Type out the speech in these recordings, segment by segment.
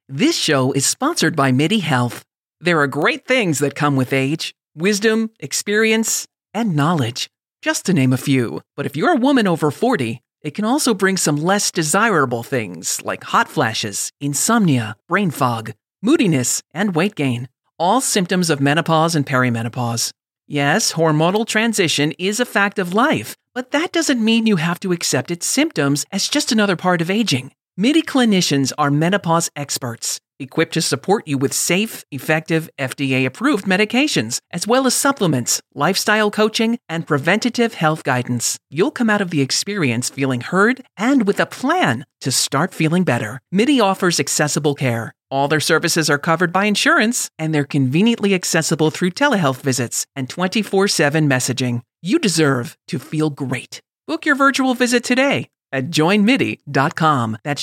This show is sponsored by MIDI Health. There are great things that come with age: wisdom, experience, and knowledge, just to name a few. But if you're a woman over 40, it can also bring some less desirable things like hot flashes, insomnia, brain fog, moodiness, and weight gain. All symptoms of menopause and perimenopause. Yes, hormonal transition is a fact of life, but that doesn't mean you have to accept its symptoms as just another part of aging. MIDI clinicians are menopause experts, equipped to support you with safe, effective, FDA-approved medications, as well as supplements, lifestyle coaching, and preventative health guidance. You'll come out of the experience feeling heard and with a plan to start feeling better. MIDI offers accessible care. All their services are covered by insurance, and they're conveniently accessible through telehealth visits and 24/7 messaging. You deserve to feel great. Book your virtual visit today at joinmidi.com. That's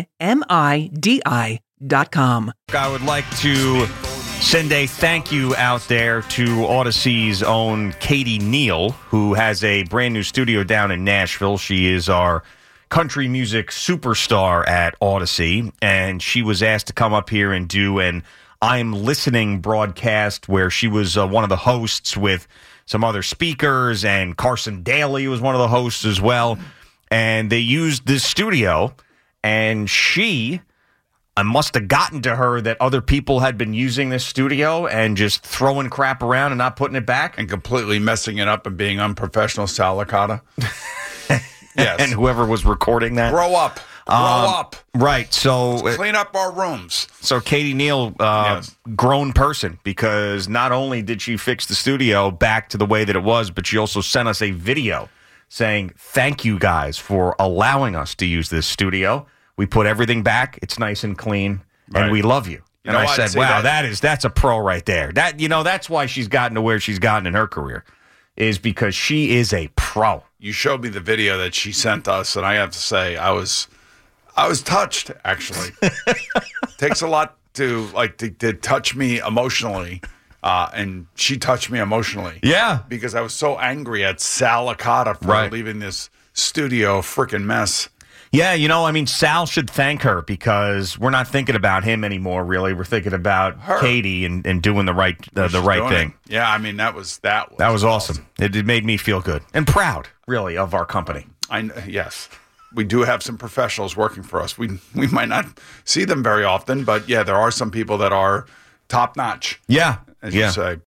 joinmidi.com. I would like to send a thank you out there to Odyssey's own Katie Neal, who has a brand new studio down in Nashville. She is our country music superstar at Odyssey, and she was asked to come up here and do an I'm Listening broadcast where she was one of the hosts with some other speakers, and Carson Daly was one of the hosts as well. And they used this studio, and I must have gotten to her that other people had been using this studio and just throwing crap around and not putting it back. And completely messing it up and being unprofessional, Sal Licata. Yes. And whoever was recording that. Grow up. Grow up. Right. So clean up our rooms. So Katie Neal, grown person, because not only did she fix the studio back to the way that it was, but she also sent us a video saying, thank you guys for allowing us to use this studio. We put everything back. It's nice and clean, and we love you. And I said, wow, that's a pro right there. That's why she's gotten to where she's gotten in her career, is because she is a pro. You showed me the video that she sent us, and I have to say, I was touched, actually. Takes a lot to touch me emotionally. And she touched me emotionally. Yeah. Because I was so angry at Sal Licata for leaving this studio a freaking mess. Yeah, Sal should thank her, because we're not thinking about him anymore, really. We're thinking about her. Katie and doing the right thing. Yeah, that was awesome. It made me feel good and proud, really, of our company. Yes. We do have some professionals working for us. We might not see them very often, but yeah, there are some people that are top notch. Yeah. As you say.